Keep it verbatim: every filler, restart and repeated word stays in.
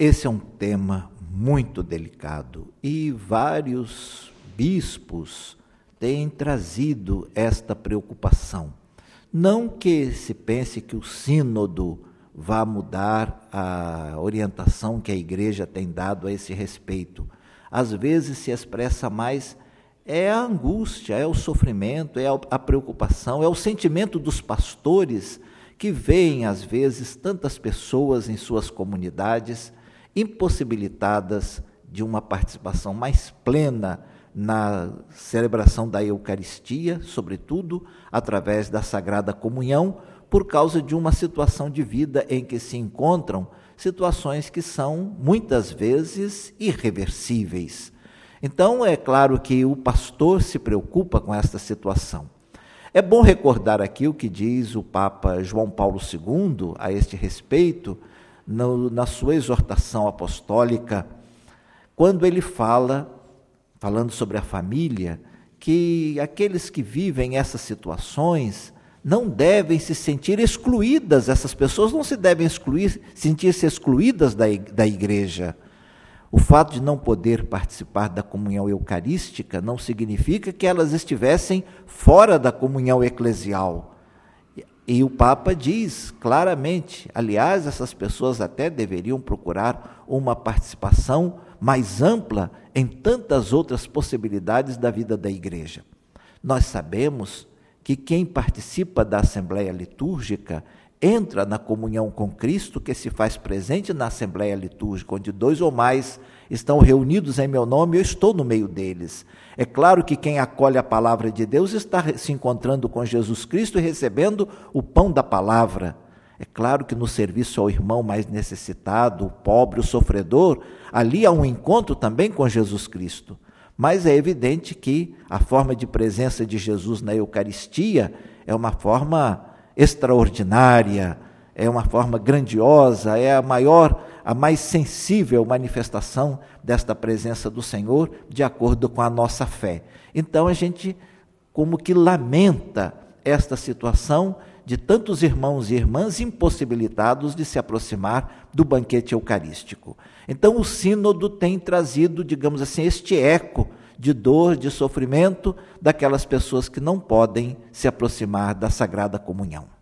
Esse é um tema muito delicado e vários bispos têm trazido esta preocupação. Não que se pense que o sínodo vá mudar a orientação que a igreja tem dado a esse respeito. Às vezes se expressa mais é a angústia, é o sofrimento, é a preocupação, é o sentimento dos pastores que veem às vezes tantas pessoas em suas comunidades impossibilitadas de uma participação mais plena na celebração da Eucaristia, sobretudo através da Sagrada Comunhão, por causa de uma situação de vida em que se encontram situações que são muitas vezes irreversíveis. Então, é claro que o pastor se preocupa com esta situação. É bom recordar aqui o que diz o Papa João Paulo segundo a este respeito, no, na sua exortação apostólica, quando ele fala, falando sobre a família, que aqueles que vivem essas situações não devem se sentir excluídas, essas pessoas não se devem excluir, sentir-se excluídas da, da igreja. O fato de não poder participar da comunhão eucarística não significa que elas estivessem fora da comunhão eclesial. E o Papa diz claramente, aliás, essas pessoas até deveriam procurar uma participação mais ampla em tantas outras possibilidades da vida da igreja. Nós sabemos que quem participa da Assembleia Litúrgica entra na comunhão com Cristo, que se faz presente na Assembleia Litúrgica, onde dois ou mais estão reunidos em meu nome, eu estou no meio deles. É claro que quem acolhe a palavra de Deus está se encontrando com Jesus Cristo e recebendo o pão da palavra. É claro que no serviço ao irmão mais necessitado, o pobre, o sofredor, ali há um encontro também com Jesus Cristo. Mas é evidente que a forma de presença de Jesus na Eucaristia é uma forma extraordinária, é uma forma grandiosa, é a maior, a mais sensível manifestação desta presença do Senhor, de acordo com a nossa fé. Então a gente como que lamenta esta situação de tantos irmãos e irmãs impossibilitados de se aproximar do banquete eucarístico. Então o sínodo tem trazido, digamos assim, este eco de dor, de sofrimento daquelas pessoas que não podem se aproximar da Sagrada Comunhão.